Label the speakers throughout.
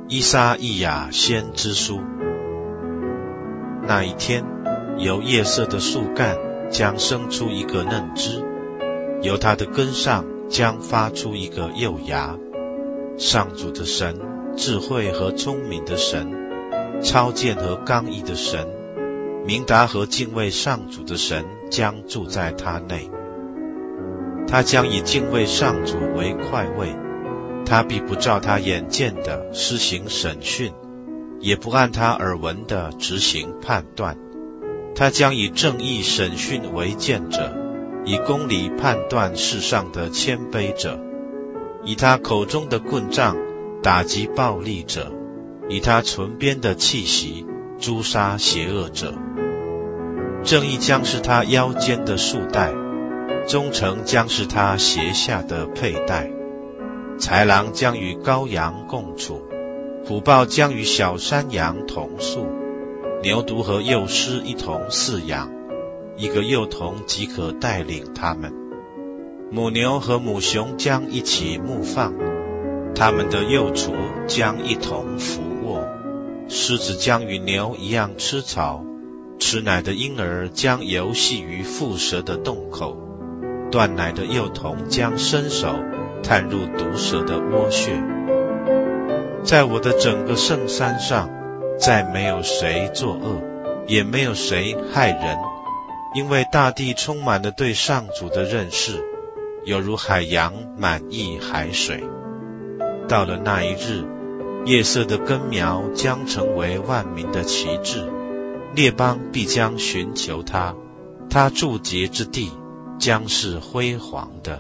Speaker 1: 依撒意亚先知书。那一天，由叶瑟的树干将生出一个嫩枝，由它的根上将发出一个幼芽。上主的神，智慧和聪明的神，超荐和刚毅的神，明达和敬畏上主的神将住在他内。他将以敬畏上主为快慰，他必不照他眼见的施行审讯，也不按他耳闻的执行判断。他将以正义审讯为鉴者，以公理判断世上的谦卑者，以他口中的棍杖打击暴力者，以他唇边的气息诛杀邪恶者。正义将是他腰间的束带，忠诚将是他鞋下的佩戴。豺狼将与羔羊共处，虎豹将与小山羊同宿，牛犊和幼狮一同饲养，一个幼童即可带领他们。母牛和母熊将一起牧放，他们的幼雏将一同伏卧。狮子将与牛一样吃草，吃奶的婴儿将游戏于蝮蛇的洞口，断奶的幼童将伸手探入毒蛇的窝穴。在我的整个圣山上，再没有谁作恶，也没有谁害人，因为大地充满了对上主的认识，有如海洋满溢海水。到了那一日，叶瑟的根苗将成为万民的旗帜，列邦必将寻求他，他驻节之地将是辉煌的。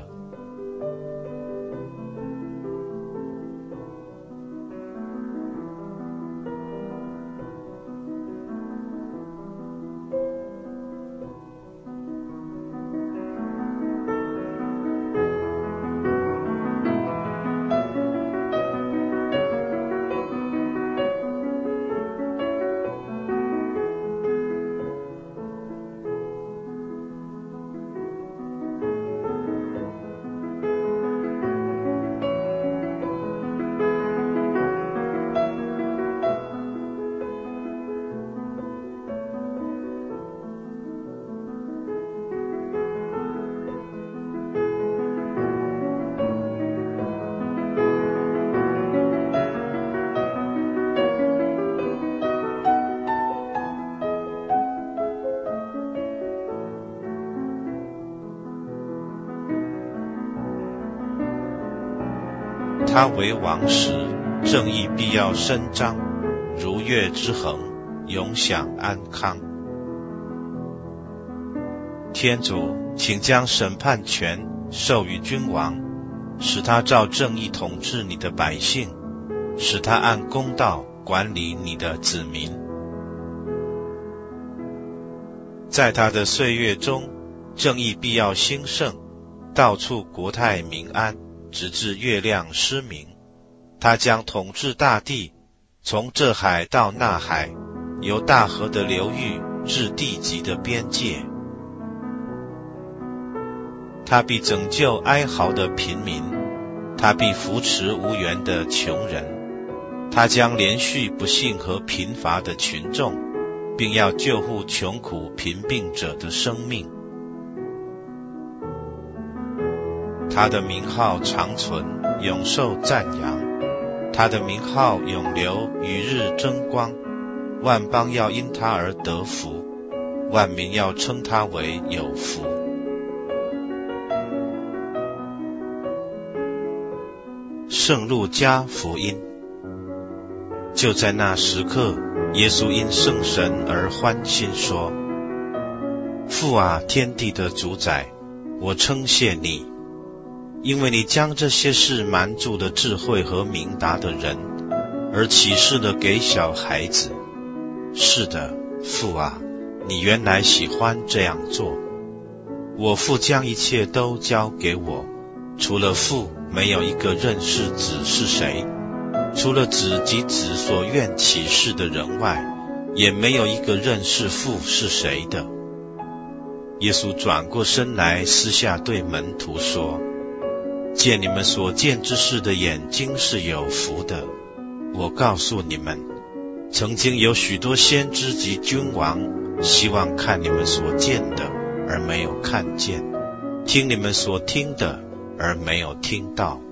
Speaker 1: 他为王时，正义必要伸张，如月之恒，永享安康。天主，请将审判权授予君王，使他照正义统治你的百姓，使他按公道管理你的子民。在他的岁月中，正义必要兴盛，到处国泰民安，直至月亮失明。他将统治大地，从这海到那海，由大河的流域至地极的边界。他必拯救哀嚎的贫民，他必扶持无援的穷人。他将连续不幸和贫乏的群众，并要救护穷苦贫病者的生命。他的名号长存，永受赞扬。他的名号永留，与日争光。万邦要因他而得福，万民要称他为有福。圣路加福音。就在那时刻，耶稣因圣神而欢欣说：父啊，天地的主宰，我称谢你，因为你将这些事瞒住了智慧和明达的人，而启示了给小孩子。是的，父啊，你原来喜欢这样做。我父将一切都交给我，除了父，没有一个认识子是谁，除了子及子所愿启示的人外，也没有一个认识父是谁的。耶稣转过身来，私下对门徒说：见你们所见之事的眼睛是有福的。 我告诉你们，曾经有许多先知及君王希望看你们所见的，而没有看见，听你们所听的，而没有听到。